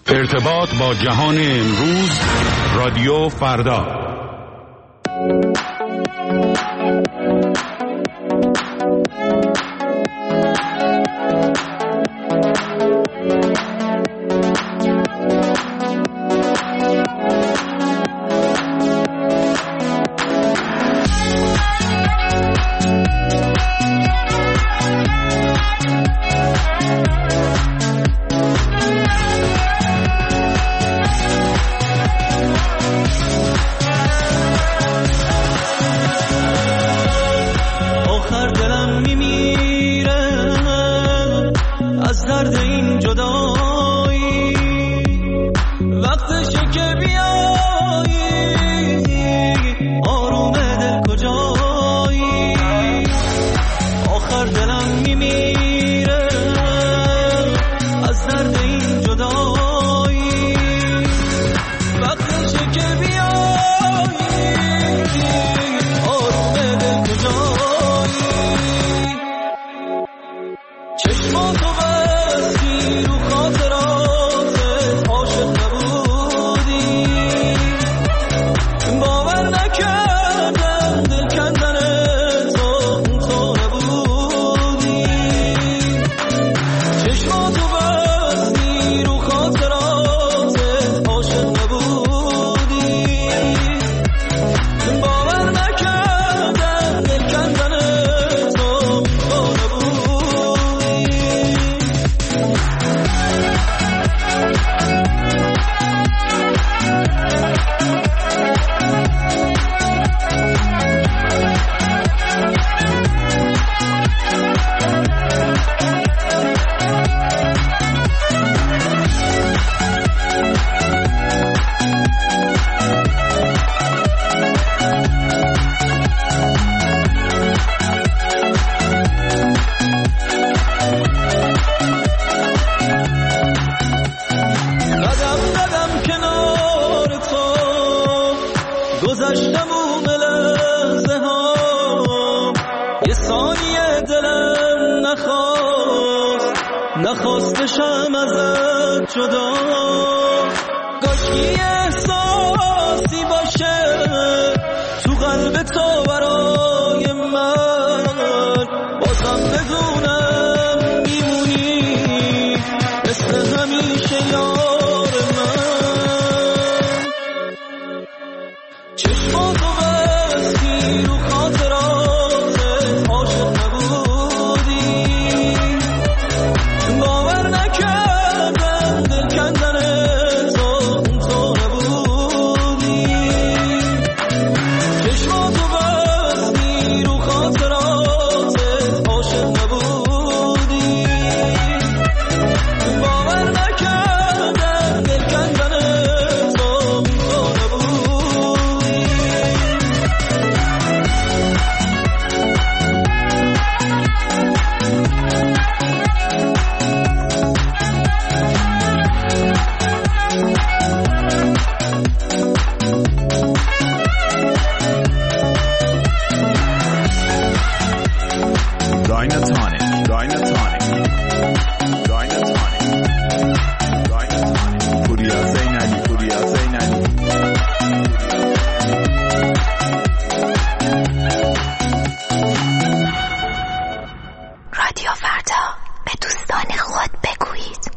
ارتباط با جهان امروز، رادیو فردا. نخواستشم ازت جدا، کاشکی احساسی باشه تو قلب تو برای من، بازم بدونم میمونی مثل همیشه یار من. چشماتو بستی رو خاطراتت عاشق نبودی، باور نکردم دل کندن تو نبودی. چشماتو بستی رو خاطراتت عاشق نبودی، باور نکردم دل کندن تو نبودی. رادیو فردا، به دوستان خود بگویید.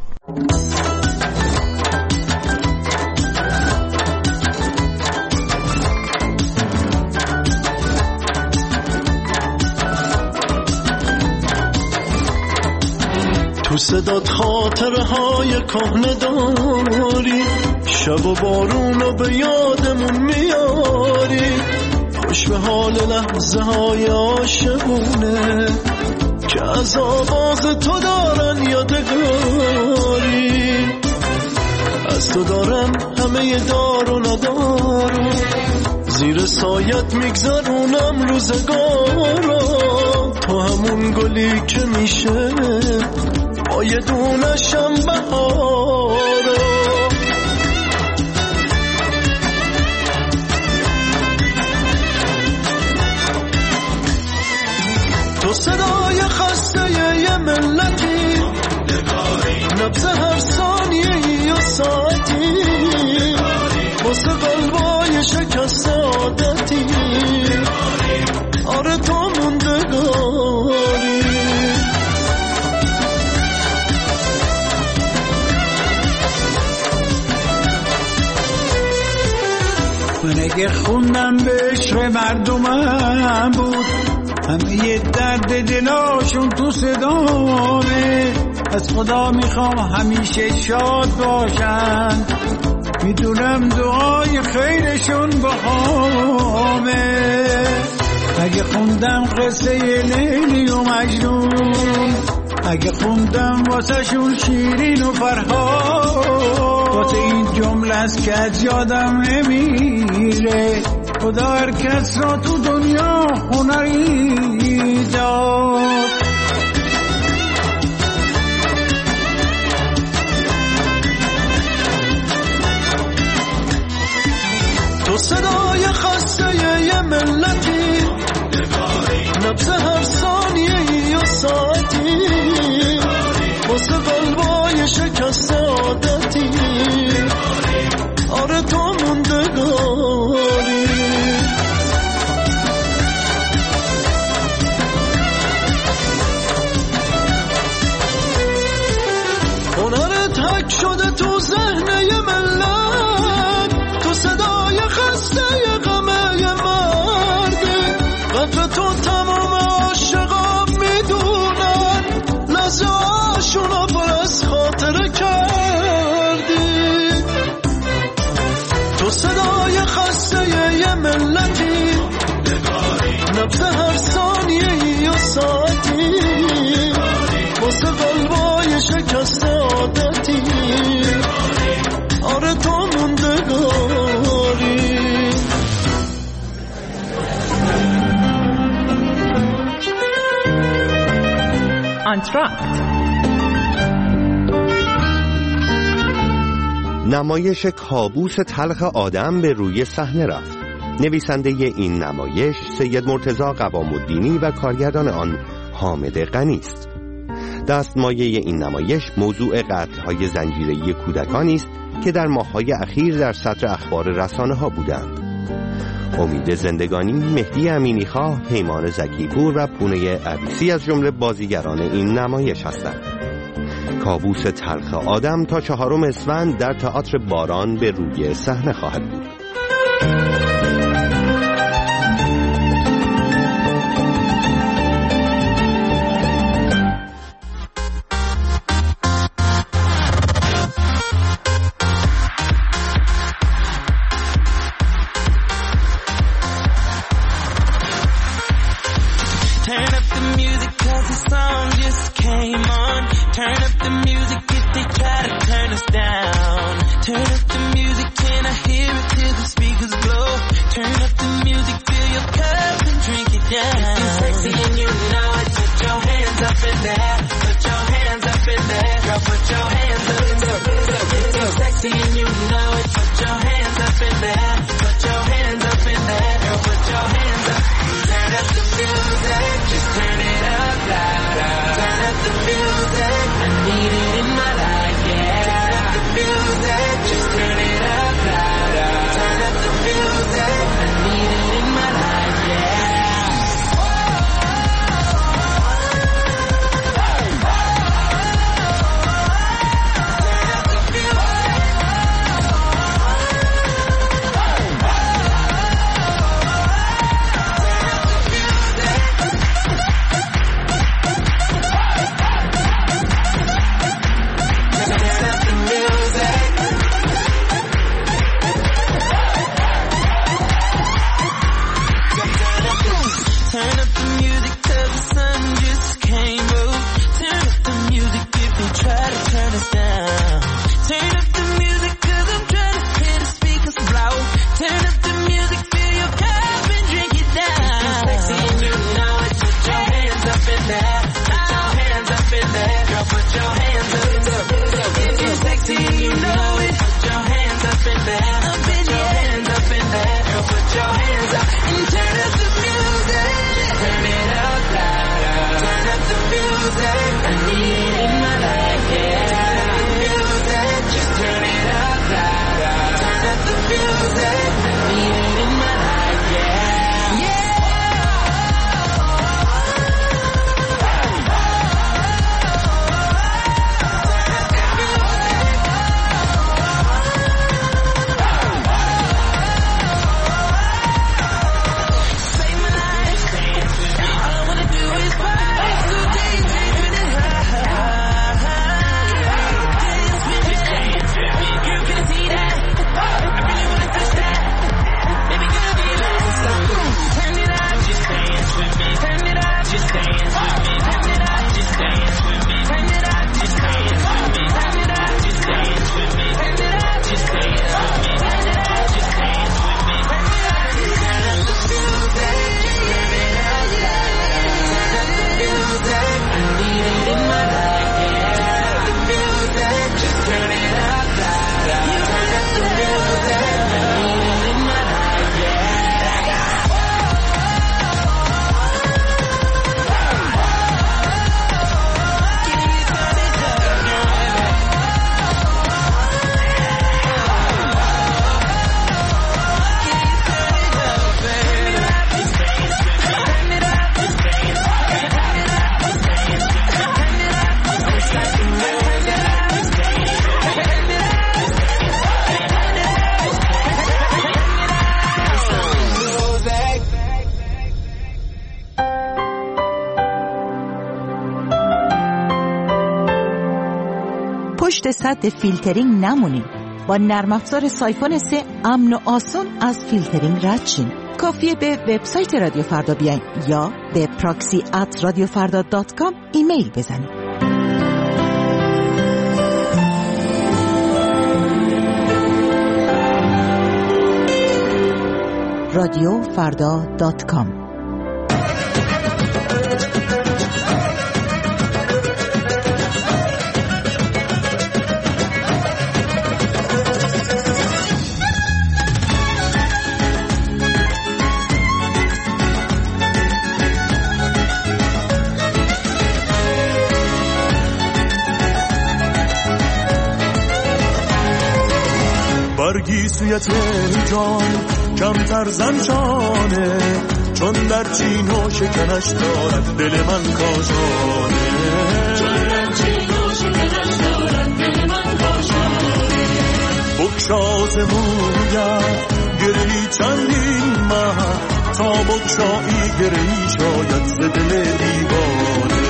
تو صدات خاطره های کهنه داری، شب و بارونو به یادمون میاری، خوش به حال لحظه های عاشقونه که از آواز تو دارن یادگاری. از تو دارم همه دار و ندارم، زیر سایت میگذرونم روزگارا. تو همون گلی که میشه با یه دونشم بهارا. تو صدای خسته یه ملتی، نبض هر ثانیه یا ساعت اگه خوندم به عشق مردمم بود، همه یه درد دلاشون تو صدامه. از خدا میخوام همیشه شاد باشن، میدونم دعای خیرشون بهامه. اگه خوندم قصه لیلی و مجنون، اگه خوندم واسه شون شیرین و فرهاد، واسه این جمله است که از یادم نمیره، خدا هر کس را تو دنیا هنری داد. تو صدای خسته یه ملتی، نبض هر ثانیه یا ساعتی، واسه قلبای شکست عادتی، آره تو موندگاری. هنرت حک شده تو ذهن یه ملت، تو صدای خسته یه غمه یه مردی، قدر تو تمام عاشقا میدونن، لحظه هاشونو پر از خاطره کردی. تو صدای خسته یه ملتی، نبض هر ثانیه یا ساعتی، واسه قلبای شکست عادتی، آره تو موندگاری. آنتراکت نمایش کابوس تلخ آدم به روی صحنه رفت. نویسنده این نمایش سید مرتضی قوام‌الدینی و کارگردان آن حامد غنی است. دستمایه این نمایش موضوع قتل‌های زنجیره‌ای کودکانی است که در ماه‌های اخیر در صدر اخبار رسانه‌ها بودند. امید زندگانی، مهدی امینی‌خواه، پیمان زکی‌پور و پونه عبیسی از جمله بازیگران این نمایش هستند. کابوس تلخ آدم تا 4 اسفند در تئاتر باران به روی صحنه خواهد بود. دست سد فیلترینگ نمونین. با نرم افزار سایفون 3 امن و آسون از فیلترینگ رد شین. کافیه به وبسایت رادیو فردا بیاین یا به proxy@radiofarda.com ایمیل بزنید. radiofarda.com. برگی سوی تهران کمتر زنجانه، چون در چین و شکنش دارد دل من کاشانه. بکشاز مویت گرهی چندین ماه، تا بکشایی گرهی شاید ز دل دیوانه.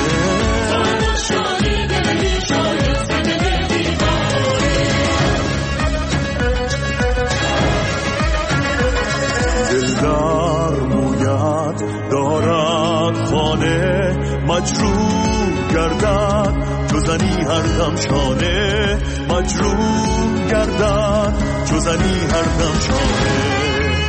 دلدار مویت دارد خانه، مجروح گردد چو زنی هر دم شانه. مجروح گردد چو زنی هر دم شانه.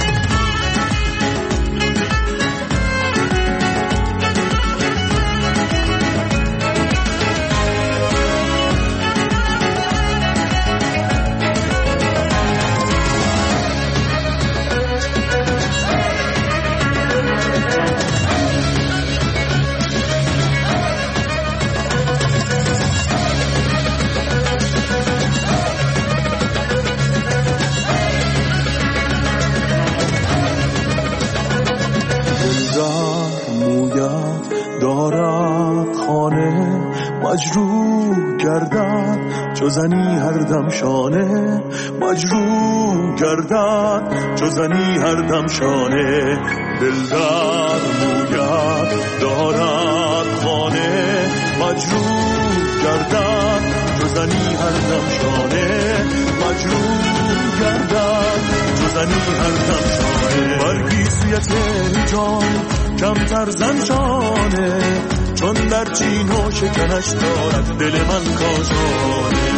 مجروح گردد چو زنی هر دم شانه. مجروح گردد چو زنی هر دم شانه. دلدار مویت دارد خانه، مجروح گردد چو زنی هر دم شانه. مجروح گردد چو زنی هر دم شانه. برگی سوی تهران کمتر زنجانه، چون در چین و شکنش دارد دل من کاشانه.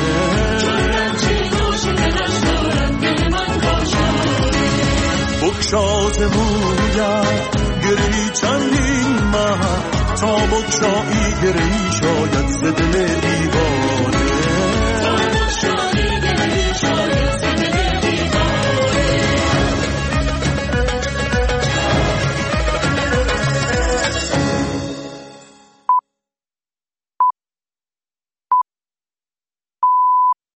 بکشاز مویت گرهی چندین ماه، تا بکشایی گرهی شاید ز دل دیوانه.